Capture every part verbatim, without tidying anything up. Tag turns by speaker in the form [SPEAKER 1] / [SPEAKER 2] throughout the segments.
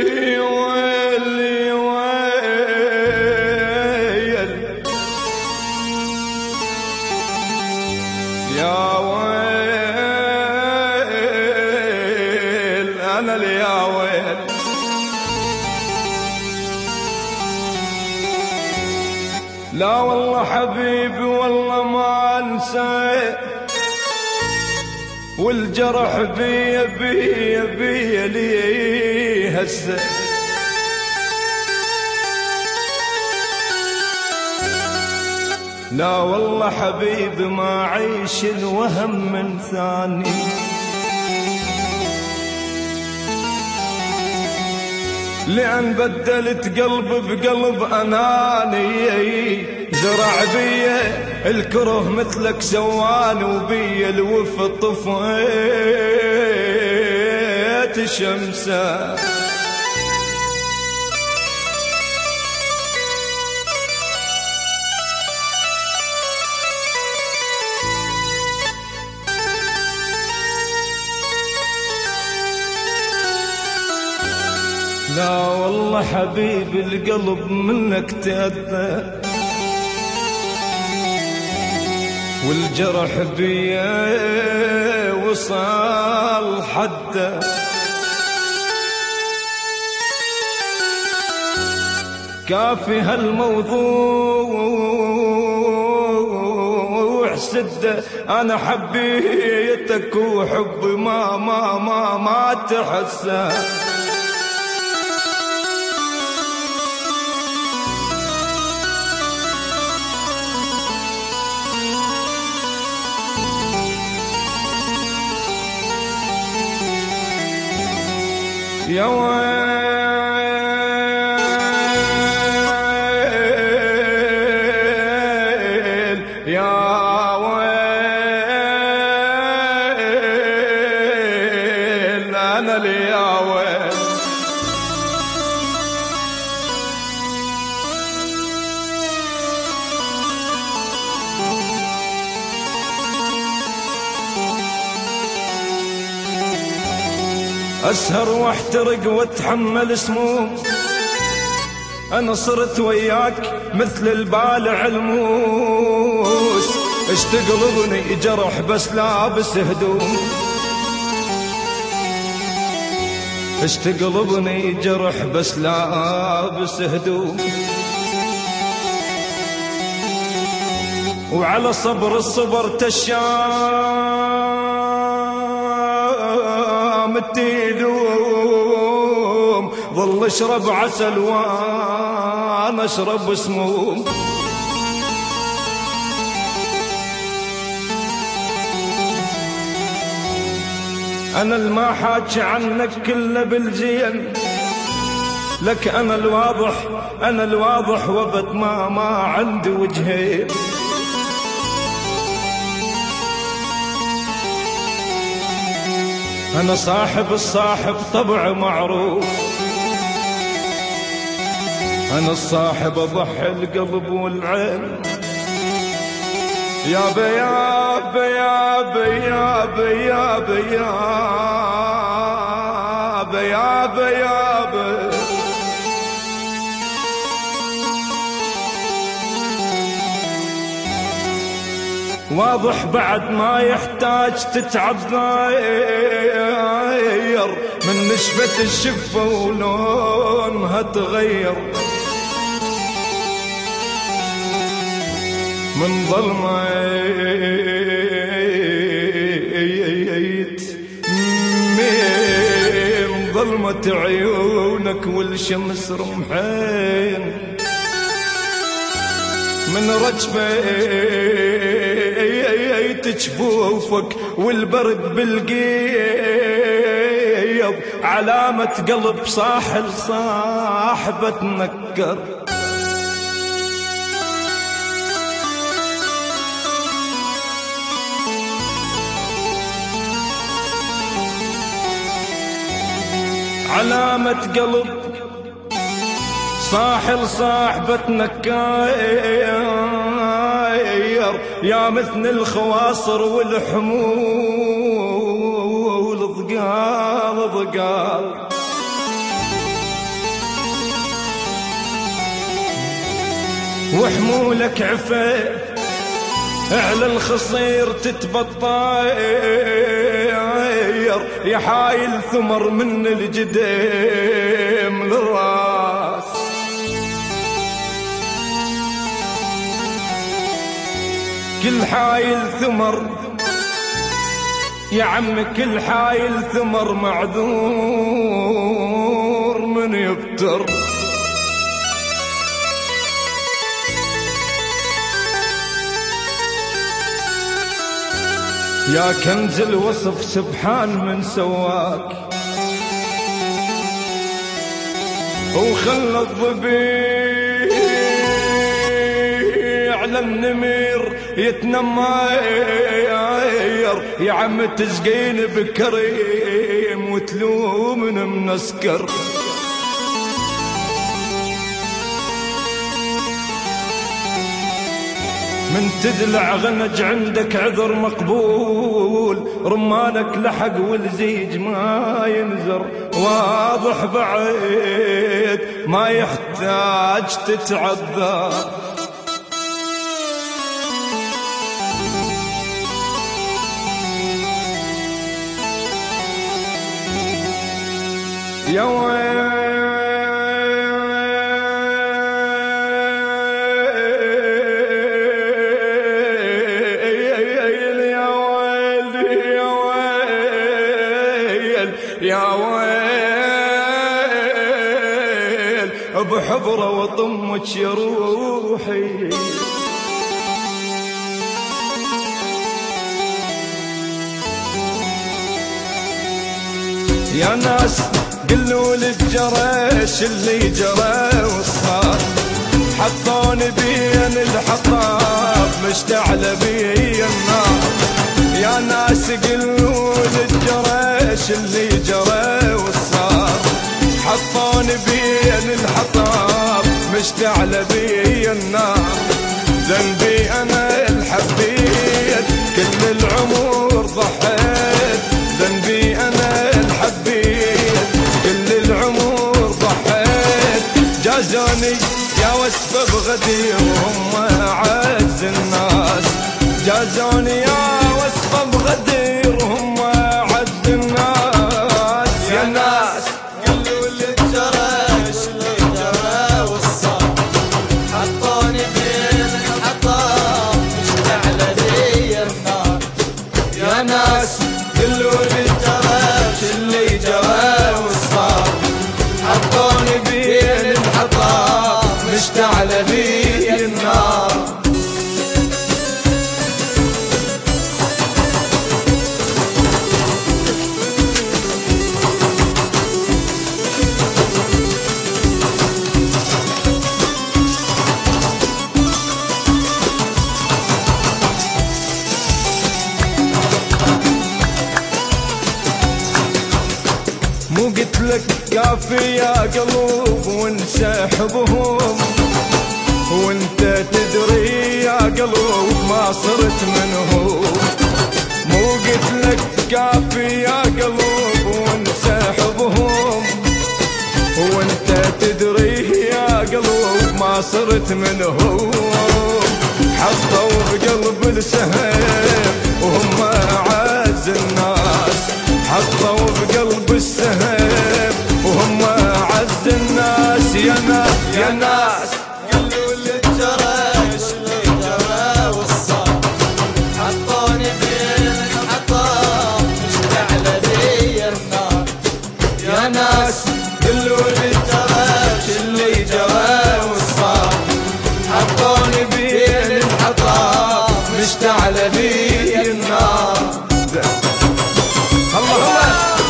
[SPEAKER 1] ويلي ويل يا ويل أنا اللي يا ويل. لا والله حبيبي والله ما انسى، والجرح بي بي بي لي هسه. لا والله حبيبي ما عيش الوهم من ثاني، لأن بدلت قلب بقلب أناني، زرع بي الكره مثلك سواني، وبي الوفا طفيت شمسه. لا والله حبيبي القلب منك تأذى، والجرح بي وصل حده. كافي هالموضوع سده، أنا حبيتك وحبي ما ما ما ما تحسه. يا ويل يا ويل أنا اللي يا ويل. أسهر واحترق واتحمل سموم، أنا صرت وياك مثل البالع الموس، اش تقلبني جرح بس لابس هدوم، اش تقلبني جرح بس لابس هدوم. وعلى صبر الصبر تشام التيدوم، ظل اشرب عسل وانا اشرب سموم. انا الما حاجي عنك كله بالجين، لك انا الواضح انا الواضح وبد ما ما عندي وجهين. أنا صاحب الصاحب طبع معروف، أنا الصاحب أضحي القلب والعين. يا بي يا بي يا بي يا بي يا بي يا بي يا بي يا بي. واضح بعد ما يحتاج تتعذر، من نشفة الشفة ولونها تغير، من ظلمة من ظلمة عيونك والشمس رمحين، من رجفة جفوفك والبرد بالقيض، علامة قلب صاحل صاحبة تنكر. علامة قلب صاحل صاحبة نكاير، يا مثل الخواصر والحمول ضقال ضقال. وحمولك عفيف على الخصير تتبطاير، يا حايل ثمر من الجديم للراس. كل حايل ثمر يا عم، كل حايل ثمر معذور من يبتر. يا كنز الوصف سبحان من سواك، وخلى الضبيع على النمير يتنماير، يا عم تسقين بكريم وتلومن منسكر. من تدلع غنج عندك عذر مقبول، رمانك لحق والزيج ما ينزر، واضح بعيد ما يحتاج تتعذر. يا ويل يا ويل بحضره وطمك يا روحي. يا ناس قلوا للجريش اللي جرى وصار، حطوني بين الحطاب مشتعل بي النار. يا ناس قلوا للجريش اللي جرى وصار، حطوني بين الحطاب مشتعل بي النار. ذنبي انا الحبيت كل العمر ضحيت، ذنبي انا الحبيت كل العمر ضحيت. جازوني يا وسفة بغدير وهم اعز الناس، جازوني يا وسفة بغدير وهم اعز الناس. يا ناس
[SPEAKER 2] قلوا للجريش اللي جرى والصار، حطوني بين الحطاب مشتعل لي النار.
[SPEAKER 1] يا ناس
[SPEAKER 2] قلوا للجريش اللي جرى والصار،
[SPEAKER 1] حطوني بين الحطاب مشتعل بي النار. مو قلت لك كافي يا قلوب وانسحبهم، وانت تدري يا قلوب ما صرت منهم. مو قلت لك كافي يا قلوب وانسحبهم، وانت تدري يا قلوب ما صرت منهم. حطوا بقلب السهم وهم اعز الناس، حطوا بقلب السهم وهم اعز الناس. يا ناس يا ناس
[SPEAKER 2] قلوا للجريش اللي جرى والصار، حطوني بين الحطاب مشتعل لي النار.
[SPEAKER 1] يا ناس
[SPEAKER 2] قلوا للجريش اللي جرى والصار،
[SPEAKER 1] حطوني بين الحطاب مشتعل بي النار. الله الله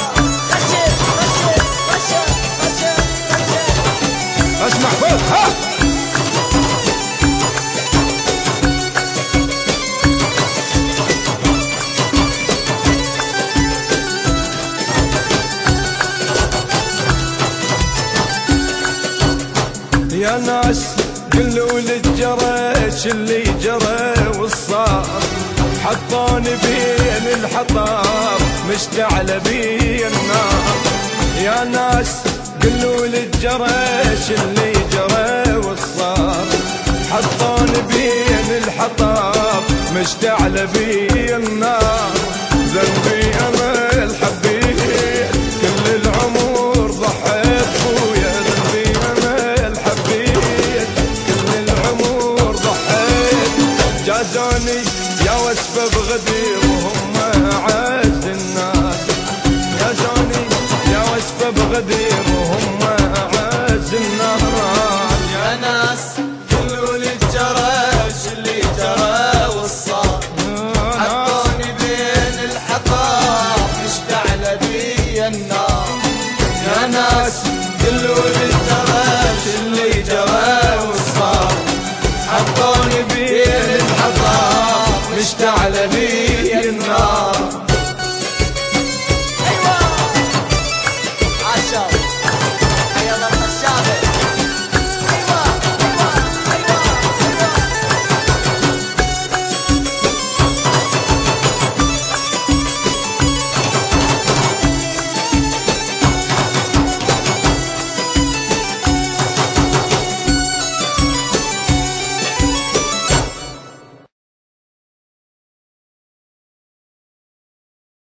[SPEAKER 1] اسمع فوق ها. يا ناس قلوا للجريش اللي جرى والصار، حطوني بين الحطاب مشتعل بي النار. يا ناس قلوا للجريش اللي جرى والصار، حط مشتعل بي النار. ذنبي انا الحبيت كل العمر ضحيت خويا، ذنبي انا الحبيت كل العمر ضحيت. جازوني يا وسفة بغدير وهم اعز الناس، جازوني يا وسفة بغدير وهم اعز الناس.
[SPEAKER 2] يا ناس قولوا لي الجرش اللي جرى والصار، حطوني بين الحطام مشتعل بي النار. يا ناس قولوا